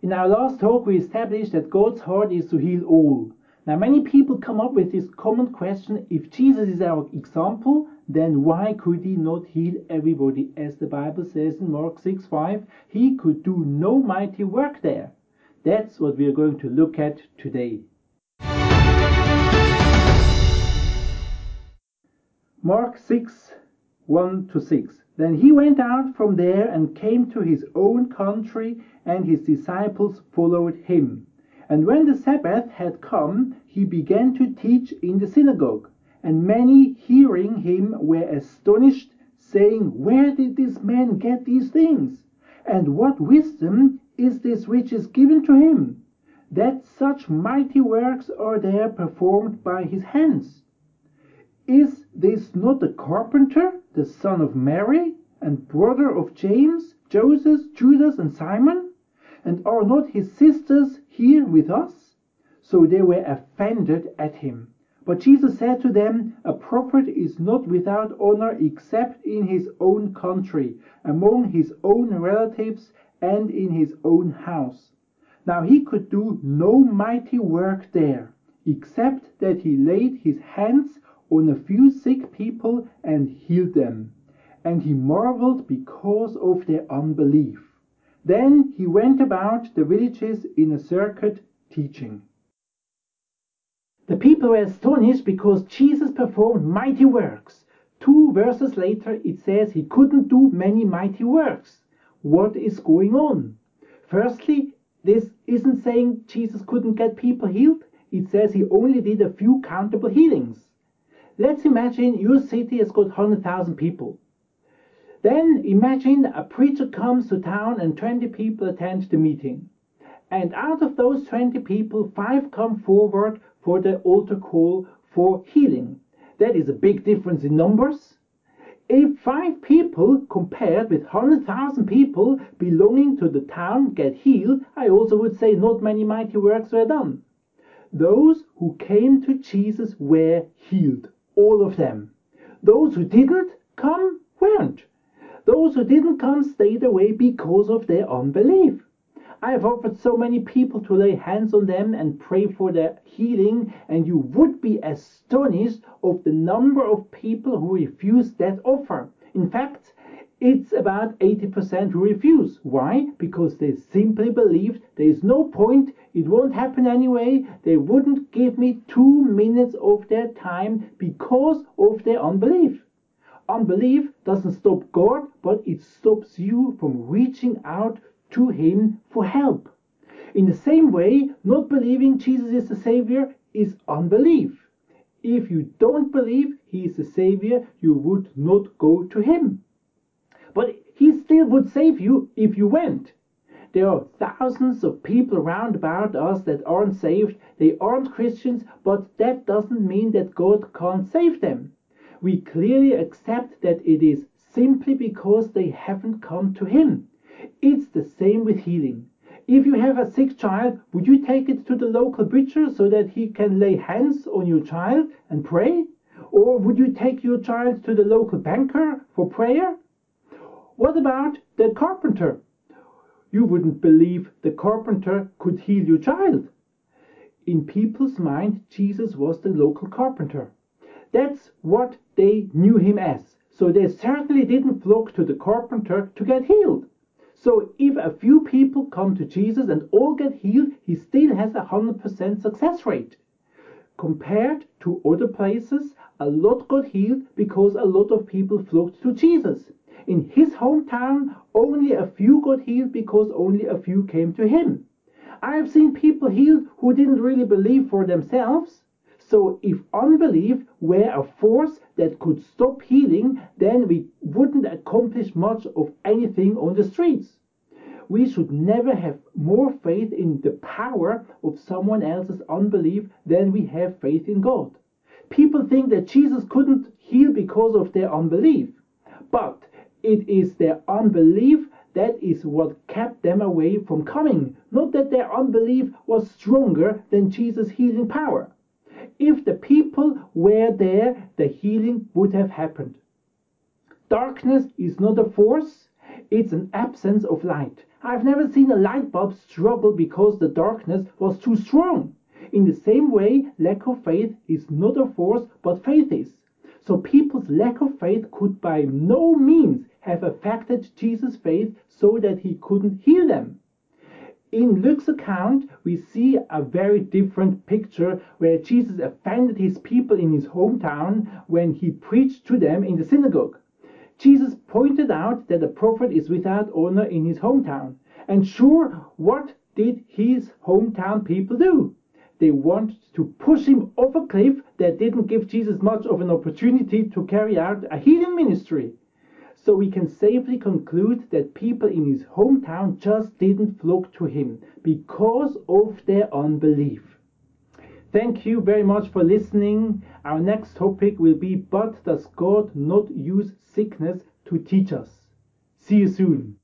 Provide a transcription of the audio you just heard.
In our last talk, we established that God's heart is to heal all. Now, many people come up with this common question: if Jesus is our example, then why could he not heal everybody? As the Bible says in Mark 6:5, he could do no mighty work there. That's what we are going to look at today. Mark 6:1-6. Then he went out from there and came to his own country, and his disciples followed him. And when the Sabbath had come, he began to teach in the synagogue. And many hearing him were astonished, saying, "Where did this man get these things? And what wisdom is this which is given to him, that such mighty works are there performed by his hands? Is this not the carpenter, the son of Mary, and brother of James, Joseph, Judas, and Simon? And are not his sisters here with us?" So they were offended at him. But Jesus said to them, "A prophet is not without honor except in his own country, among his own relatives, and in his own house." Now he could do no mighty work there, except that he laid his hands on a few sick people and healed them. And he marveled because of their unbelief. Then he went about the villages in a circuit, teaching. The people were astonished because Jesus performed mighty works. 2 verses later it says he couldn't do many mighty works. What is going on? Firstly, this isn't saying Jesus couldn't get people healed. It says he only did a few countable healings. Let's imagine your city has got 100,000 people. Then imagine a preacher comes to town and 20 people attend the meeting. And out of those 20 people, 5 come forward for the altar call for healing. That is a big difference in numbers. If 5 people compared with 100,000 people belonging to the town get healed, I also would say not many mighty works were done. Those who came to Jesus were healed, all of them. Those who didn't come weren't. Those who didn't come stayed away because of their unbelief. I have offered so many people to lay hands on them and pray for their healing, and you would be astonished of the number of people who refuse that offer. In fact, it's about 80% who refuse. Why? Because they simply believe there is no point, it won't happen anyway, they wouldn't give me 2 minutes of their time because of their unbelief. Unbelief doesn't stop God, but it stops you from reaching out to him for help. In the same way, not believing Jesus is the Savior is unbelief. If you don't believe he is the Savior, you would not go to him. But he still would save you if you went. There are thousands of people around about us that aren't saved. They aren't Christians, but that doesn't mean that God can't save them. We clearly accept that it is simply because they haven't come to him. It's the same with healing. If you have a sick child, would you take it to the local butcher so that he can lay hands on your child and pray? Or would you take your child to the local banker for prayer? What about the carpenter? You wouldn't believe the carpenter could heal your child. In people's mind, Jesus was the local carpenter. That's what they knew him as. So they certainly didn't flock to the carpenter to get healed. So if a few people come to Jesus and all get healed, he still has a 100% success rate. Compared to other places, a lot got healed because a lot of people flocked to Jesus. In his hometown, only a few got healed because only a few came to him. I have seen people healed who didn't really believe for themselves. So if unbelief were a force that could stop healing, then we wouldn't accomplish much of anything on the streets. We should never have more faith in the power of someone else's unbelief than we have faith in God. People think that Jesus couldn't heal because of their unbelief. But it is their unbelief that is what kept them away from coming, not that their unbelief was stronger than Jesus' healing power. If the people were there, the healing would have happened. Darkness is not a force, it's an absence of light. I've never seen a light bulb struggle because the darkness was too strong. In the same way, lack of faith is not a force, but faith is. So people's lack of faith could by no means have affected Jesus' faith so that he couldn't heal them. In Luke's account, we see a very different picture where Jesus offended his people in his hometown when he preached to them in the synagogue. Jesus pointed out that a prophet is without honor in his hometown. And sure, what did his hometown people do? They wanted to push him off a cliff that didn't give Jesus much of an opportunity to carry out a healing ministry. So we can safely conclude that people in his hometown just didn't flock to him because of their unbelief. Thank you very much for listening. Our next topic will be, but does God not use sickness to teach us? See you soon.